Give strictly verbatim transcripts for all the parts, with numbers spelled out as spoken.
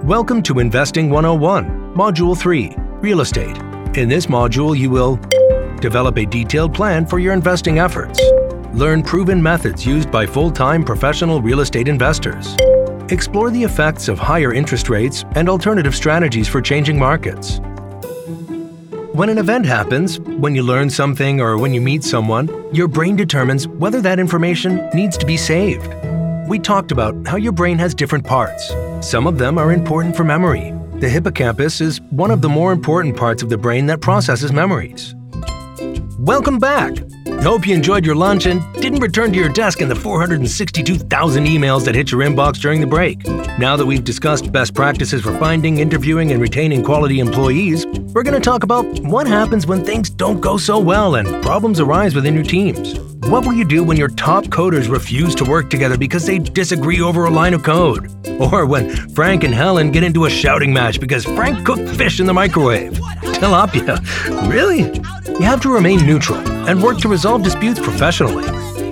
Welcome to Investing one oh one, Module three, Real Estate. In this module, you will develop a detailed plan for your investing efforts, learn proven methods used by full-time professional real estate investors, explore the effects of higher interest rates and alternative strategies for changing markets. When an event happens, when you learn something or when you meet someone, your brain determines whether that information needs to be saved. We talked about how your brain has different parts. Some of them are important for memory. The hippocampus is one of the more important parts of the brain that processes memories. Welcome back! Hope you enjoyed your lunch and didn't return to your desk in the four hundred sixty-two thousand emails that hit your inbox during the break. Now that we've discussed best practices for finding, interviewing, and retaining quality employees, we're going to talk about what happens when things don't go so well and problems arise within your teams. What will you do when your top coders refuse to work together because they disagree over a line of code? Or when Frank and Helen get into a shouting match because Frank cooked fish in the microwave? Tilapia. Really? You have to remain neutral and work to resolve disputes professionally.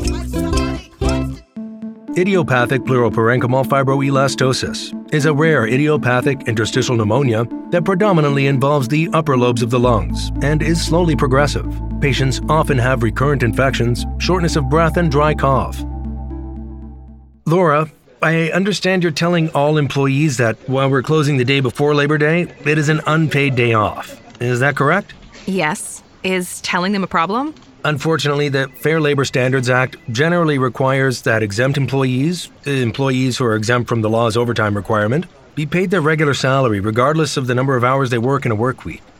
Idiopathic pleuroparenchymal fibroelastosis is a rare idiopathic interstitial pneumonia that predominantly involves the upper lobes of the lungs and is slowly progressive. Patients often have recurrent infections, shortness of breath, and dry cough. Laura, I understand you're telling all employees that while we're closing the day before Labor Day, it is an unpaid day off. Is that correct? Yes. Is telling them a problem? Unfortunately, the Fair Labor Standards Act generally requires that exempt employees, employees who are exempt from the law's overtime requirement, be paid their regular salary regardless of the number of hours they work in a work week.